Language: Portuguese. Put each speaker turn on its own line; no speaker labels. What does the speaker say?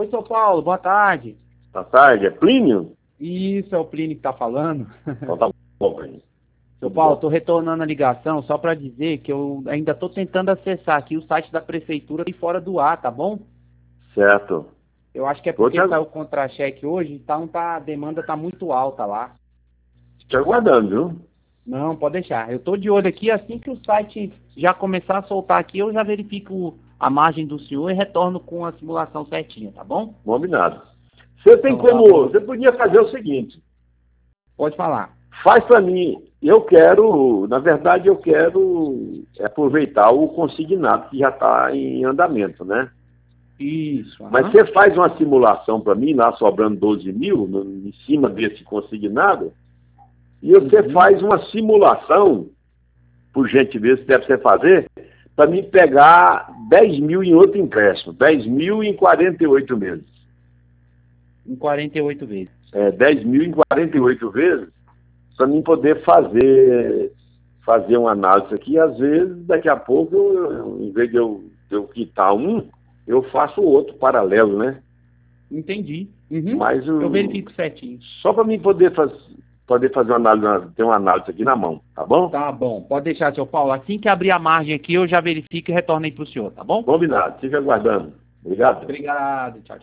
Oi, São Paulo, boa tarde.
Boa tarde, é Plínio?
Isso, é o Plínio que tá falando.
Então tá bom, Plínio.
Seu Paulo, tô retornando a ligação só para dizer que eu ainda tô tentando acessar aqui o site da prefeitura e fora do ar, tá bom?
Certo.
Eu acho que é porque saiu o contra-cheque hoje, então a demanda tá muito alta lá.
Te aguardando, viu?
Não, pode deixar. Eu tô de olho aqui, assim que o site já começar a soltar aqui, eu já verifico a margem do senhor e retorno com a simulação certinha, tá bom?
Combinado. Você tem
Então, tá
como.
bom.
Você podia fazer o seguinte:
Pode falar.
faz para mim. Eu quero, na verdade, eu quero aproveitar o consignado que já está em andamento, né?
Isso.
Mas você faz uma simulação para mim, lá sobrando 12 mil, em cima desse consignado, e você faz uma simulação, por gentileza, se deve você fazer, para mim pegar 10 mil em outro empréstimo, 10 mil em 48 meses.
Em 48 vezes.
10 mil em 48 vezes, para mim poder fazer uma análise aqui. Às vezes, daqui a pouco, em vez de eu quitar um, eu faço o outro paralelo, né?
Entendi. Uhum.
Mas
eu verifico certinho.
Só para mim poder fazer uma análise, ter uma análise aqui na mão, tá bom?
Tá bom, pode deixar, seu Paulo. Assim que abrir a margem aqui, eu já verifico e retorno aí pro senhor, tá bom?
Combinado, fica aguardando. Obrigado.
Obrigado, tchau, tchau.